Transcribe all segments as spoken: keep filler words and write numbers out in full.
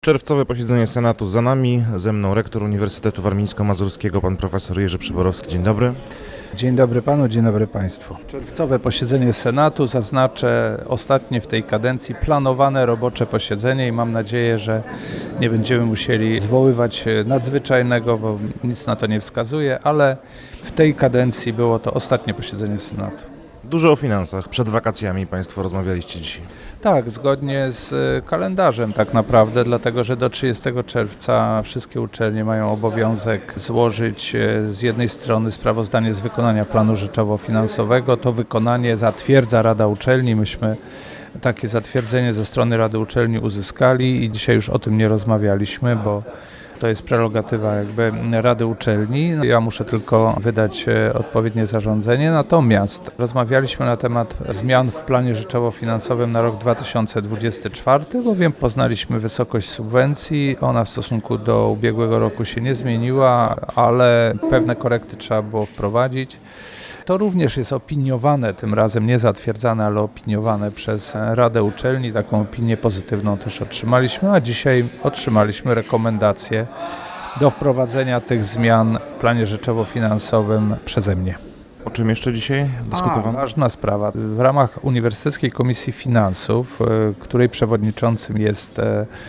Czerwcowe posiedzenie Senatu za nami. Ze mną rektor Uniwersytetu Warmińsko-Mazurskiego, pan profesor Jerzy Przyborowski. Dzień dobry. Dzień dobry panu, dzień dobry państwu. Czerwcowe posiedzenie Senatu, zaznaczę ostatnie w tej kadencji planowane robocze posiedzenie i mam nadzieję, że nie będziemy musieli zwoływać nadzwyczajnego, bo nic na to nie wskazuje, ale w tej kadencji było to ostatnie posiedzenie Senatu. Dużo o finansach. Przed wakacjami państwo rozmawialiście dzisiaj. Tak, zgodnie z kalendarzem tak naprawdę, dlatego że do trzydziestego czerwca wszystkie uczelnie mają obowiązek złożyć z jednej strony sprawozdanie z wykonania planu rzeczowo-finansowego. To wykonanie zatwierdza Rada Uczelni. Myśmy takie zatwierdzenie ze strony Rady Uczelni uzyskali i dzisiaj już o tym nie rozmawialiśmy, bo to jest prerogatywa jakby Rady Uczelni. Ja muszę tylko wydać odpowiednie zarządzenie. Natomiast rozmawialiśmy na temat zmian w planie rzeczowo-finansowym na rok dwa tysiące dwudziesty czwarty, bowiem poznaliśmy wysokość subwencji. Ona w stosunku do ubiegłego roku się nie zmieniła, ale pewne korekty trzeba było wprowadzić. To również jest opiniowane, tym razem nie zatwierdzane, ale opiniowane przez Radę Uczelni. Taką opinię pozytywną też otrzymaliśmy, a dzisiaj otrzymaliśmy rekomendacje do wprowadzenia tych zmian w planie rzeczowo-finansowym przeze mnie. O czym jeszcze dzisiaj dyskutowano? A, ważna sprawa. W ramach Uniwersyteckiej Komisji Finansów, której przewodniczącym jest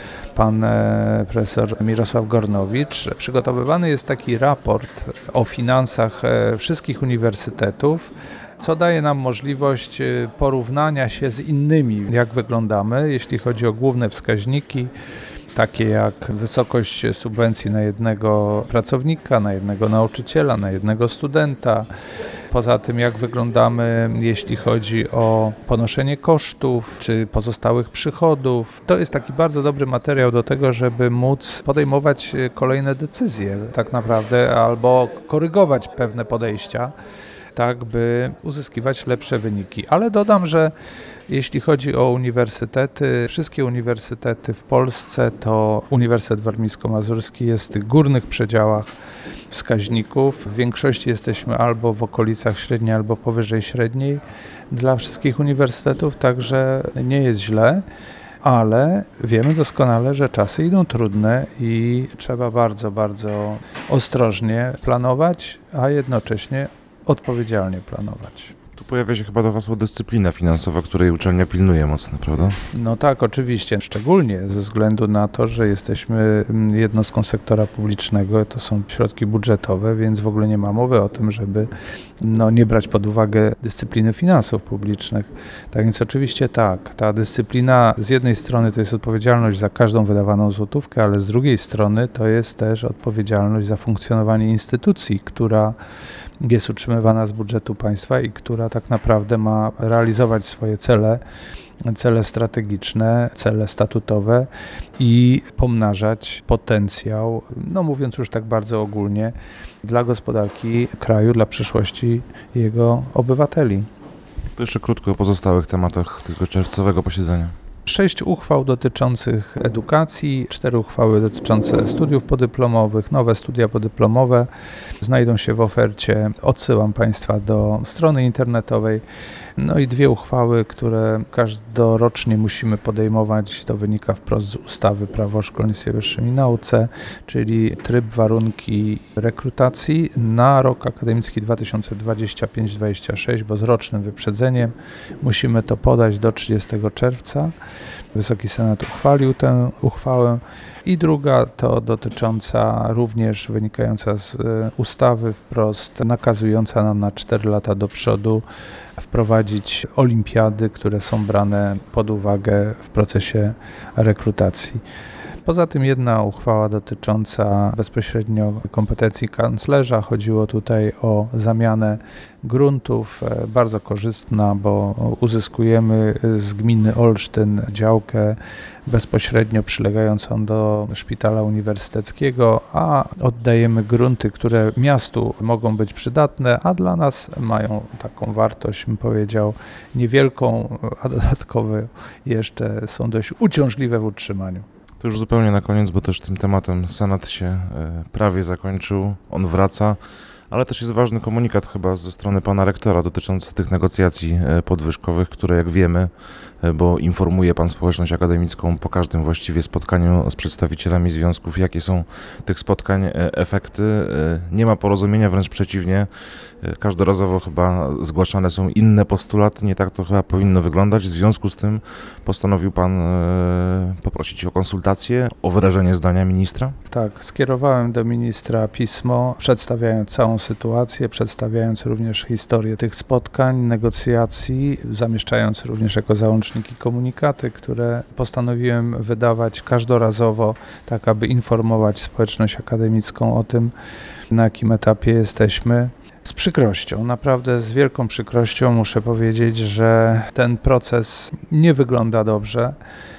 pan profesor Mirosław Gornowicz, przygotowywany jest taki raport o finansach wszystkich uniwersytetów, co daje nam możliwość porównania się z innymi, jak wyglądamy, jeśli chodzi o główne wskaźniki, takie jak wysokość subwencji na jednego pracownika, na jednego nauczyciela, na jednego studenta. Poza tym, jak wyglądamy, jeśli chodzi o ponoszenie kosztów czy pozostałych przychodów. To jest taki bardzo dobry materiał do tego, żeby móc podejmować kolejne decyzje tak naprawdę albo korygować pewne podejścia, tak by uzyskiwać lepsze wyniki. Ale dodam, że jeśli chodzi o uniwersytety, wszystkie uniwersytety w Polsce, to Uniwersytet Warmińsko-Mazurski jest w tych górnych przedziałach wskaźników. W większości jesteśmy albo w okolicach średniej, albo powyżej średniej dla wszystkich uniwersytetów, także nie jest źle, ale wiemy doskonale, że czasy idą trudne i trzeba bardzo, bardzo ostrożnie planować, a jednocześnie odpowiedzialnie planować. Tu pojawia się chyba to hasło dyscyplina finansowa, której uczelnia pilnuje mocno, prawda? No tak, oczywiście, szczególnie ze względu na to, że jesteśmy jednostką sektora publicznego, to są środki budżetowe, więc w ogóle nie ma mowy o tym, żeby no, nie brać pod uwagę dyscypliny finansów publicznych. Tak więc oczywiście tak, ta dyscyplina z jednej strony to jest odpowiedzialność za każdą wydawaną złotówkę, ale z drugiej strony to jest też odpowiedzialność za funkcjonowanie instytucji, która jest utrzymywana z budżetu państwa i która tak naprawdę ma realizować swoje cele, cele strategiczne, cele statutowe i pomnażać potencjał, no mówiąc już tak bardzo ogólnie, dla gospodarki kraju, dla przyszłości jego obywateli. To jeszcze krótko o pozostałych tematach tego czerwcowego posiedzenia. Sześć uchwał dotyczących edukacji, cztery uchwały dotyczące studiów podyplomowych, nowe studia podyplomowe znajdą się w ofercie. Odsyłam Państwa do strony internetowej. No i dwie uchwały, które każdorocznie musimy podejmować, to wynika wprost z ustawy Prawo o szkolnictwie wyższym i nauce, czyli tryb, warunki rekrutacji na rok akademicki dwa tysiące dwudziesty piąty dwudziesty szósty, bo z rocznym wyprzedzeniem musimy to podać do trzydziestego czerwca. Wysoki Senat uchwalił tę uchwałę. I druga to dotycząca również wynikająca z ustawy wprost nakazująca nam na cztery lata do przodu wprowadzić olimpiady, które są brane pod uwagę w procesie rekrutacji. Poza tym jedna uchwała dotycząca bezpośrednio kompetencji kanclerza. Chodziło tutaj o zamianę gruntów, bardzo korzystna, bo uzyskujemy z gminy Olsztyn działkę bezpośrednio przylegającą do szpitala uniwersyteckiego, a oddajemy grunty, które miastu mogą być przydatne, a dla nas mają taką wartość, bym powiedział, niewielką, a dodatkowo jeszcze są dość uciążliwe w utrzymaniu. To już zupełnie na koniec, bo też tym tematem Senat się prawie zakończył, on wraca. Ale też jest ważny komunikat chyba ze strony pana rektora dotyczący tych negocjacji podwyżkowych, które jak wiemy, bo informuje pan społeczność akademicką po każdym właściwie spotkaniu z przedstawicielami związków, jakie są tych spotkań efekty. Nie ma porozumienia, wręcz przeciwnie. Każdorazowo chyba zgłaszane są inne postulaty, nie tak to chyba powinno wyglądać. W związku z tym postanowił pan poprosić o konsultację, o wyrażenie zdania ministra? Tak, skierowałem do ministra pismo, przedstawiając całą sytuację, przedstawiając również historię tych spotkań, negocjacji, zamieszczając również jako załączniki komunikaty, które postanowiłem wydawać każdorazowo, tak aby informować społeczność akademicką o tym, na jakim etapie jesteśmy. Z przykrością, naprawdę z wielką przykrością muszę powiedzieć, że ten proces nie wygląda dobrze.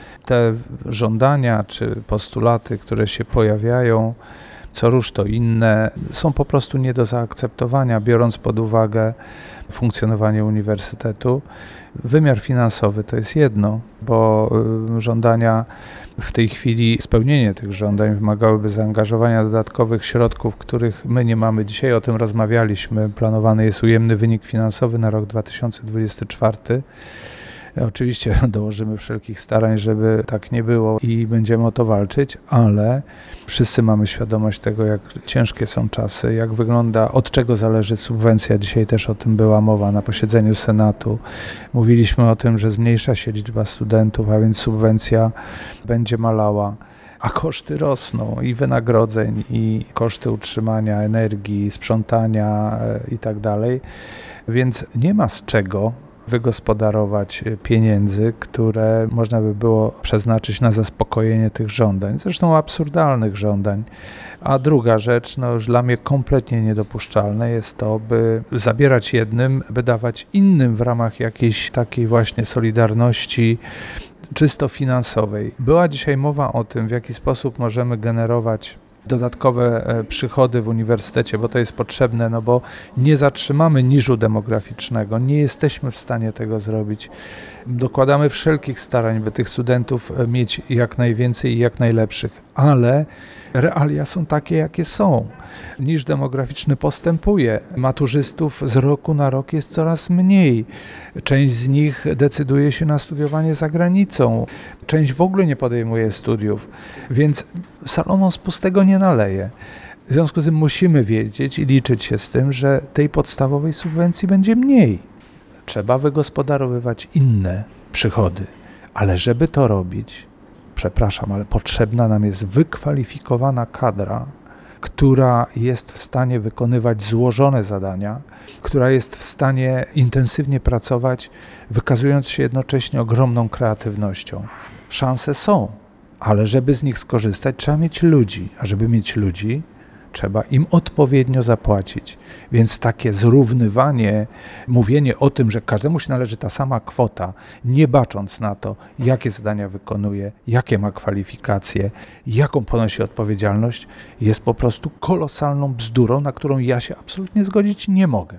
Te żądania czy postulaty, które się pojawiają, co róż to inne, są po prostu nie do zaakceptowania, biorąc pod uwagę funkcjonowanie uniwersytetu. Wymiar finansowy to jest jedno, bo żądania w tej chwili, spełnienie tych żądań wymagałyby zaangażowania dodatkowych środków, których my nie mamy. Dzisiaj o tym rozmawialiśmy. Planowany jest ujemny wynik finansowy na rok dwa tysiące dwudziesty czwarty. Oczywiście dołożymy wszelkich starań, żeby tak nie było i będziemy o to walczyć, ale wszyscy mamy świadomość tego, jak ciężkie są czasy, jak wygląda, od czego zależy subwencja. Dzisiaj też o tym była mowa na posiedzeniu Senatu. Mówiliśmy o tym, że zmniejsza się liczba studentów, a więc subwencja będzie malała. A koszty rosną i wynagrodzeń, i koszty utrzymania energii, sprzątania i tak dalej, więc nie ma z czego wygospodarować pieniędzy, które można by było przeznaczyć na zaspokojenie tych żądań, zresztą absurdalnych żądań. A druga rzecz, no już dla mnie kompletnie niedopuszczalne jest to, by zabierać jednym, by dawać innym w ramach jakiejś takiej właśnie solidarności czysto finansowej. Była dzisiaj mowa o tym, w jaki sposób możemy generować dodatkowe przychody w uniwersytecie, bo to jest potrzebne, no bo nie zatrzymamy niżu demograficznego, nie jesteśmy w stanie tego zrobić. Dokładamy wszelkich starań, by tych studentów mieć jak najwięcej i jak najlepszych, ale realia są takie, jakie są. Niż demograficzny postępuje. Maturzystów z roku na rok jest coraz mniej. Część z nich decyduje się na studiowanie za granicą. Część w ogóle nie podejmuje studiów, więc Salomon z pustego nie naleje. W związku z tym musimy wiedzieć i liczyć się z tym, że tej podstawowej subwencji będzie mniej. Trzeba wygospodarowywać inne przychody, ale żeby to robić, przepraszam, ale potrzebna nam jest wykwalifikowana kadra, która jest w stanie wykonywać złożone zadania, która jest w stanie intensywnie pracować, wykazując się jednocześnie ogromną kreatywnością. Szanse są, ale żeby z nich skorzystać, trzeba mieć ludzi, a żeby mieć ludzi, trzeba im odpowiednio zapłacić. Więc takie zrównywanie, mówienie o tym, że każdemu się należy ta sama kwota, nie bacząc na to, jakie zadania wykonuje, jakie ma kwalifikacje, jaką ponosi odpowiedzialność, jest po prostu kolosalną bzdurą, na którą ja się absolutnie zgodzić nie mogę,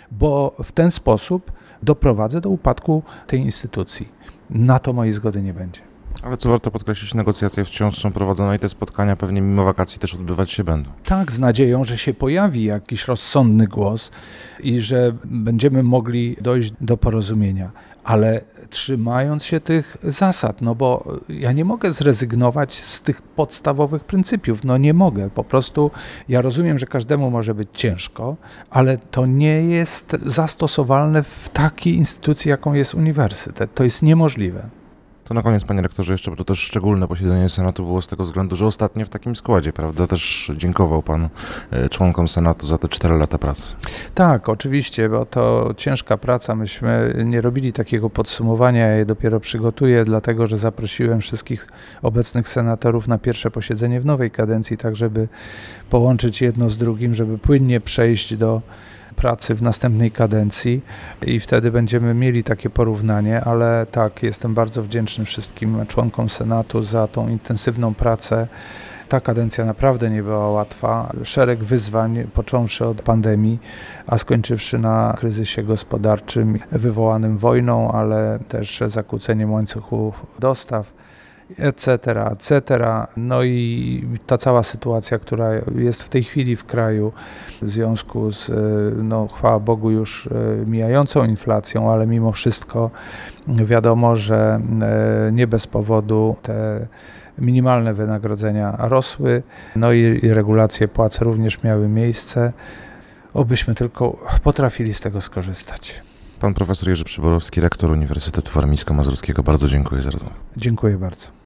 bo w ten sposób doprowadzę do upadku tej instytucji. Na to mojej zgody nie będzie. Ale co warto podkreślić, negocjacje wciąż są prowadzone i te spotkania pewnie mimo wakacji też odbywać się będą. Tak, z nadzieją, że się pojawi jakiś rozsądny głos i że będziemy mogli dojść do porozumienia, ale trzymając się tych zasad, no bo ja nie mogę zrezygnować z tych podstawowych pryncypiów, no nie mogę, po prostu ja rozumiem, że każdemu może być ciężko, ale to nie jest zastosowalne w takiej instytucji, jaką jest uniwersytet, to jest niemożliwe. To na koniec, panie rektorze, jeszcze, bo to też szczególne posiedzenie Senatu było z tego względu, że ostatnio w takim składzie, prawda, też dziękował pan członkom Senatu za te cztery lata pracy. Tak, oczywiście, bo to ciężka praca, myśmy nie robili takiego podsumowania, ja je dopiero przygotuję, dlatego że zaprosiłem wszystkich obecnych senatorów na pierwsze posiedzenie w nowej kadencji, tak żeby połączyć jedno z drugim, żeby płynnie przejść do pracy w następnej kadencji i wtedy będziemy mieli takie porównanie, ale tak, jestem bardzo wdzięczny wszystkim członkom Senatu za tą intensywną pracę. Ta kadencja naprawdę nie była łatwa. Szereg wyzwań, począwszy od pandemii, a skończywszy na kryzysie gospodarczym wywołanym wojną, ale też zakłóceniem łańcuchów dostaw. et cetera, et cetera. No i ta cała sytuacja, która jest w tej chwili w kraju w związku z, no chwała Bogu, już mijającą inflacją, ale mimo wszystko wiadomo, że nie bez powodu te minimalne wynagrodzenia rosły, no i regulacje płac również miały miejsce. Obyśmy tylko potrafili z tego skorzystać. Pan profesor Jerzy Przyborowski, rektor Uniwersytetu Warmińsko-Mazurskiego. Bardzo dziękuję za rozmowę. Dziękuję bardzo.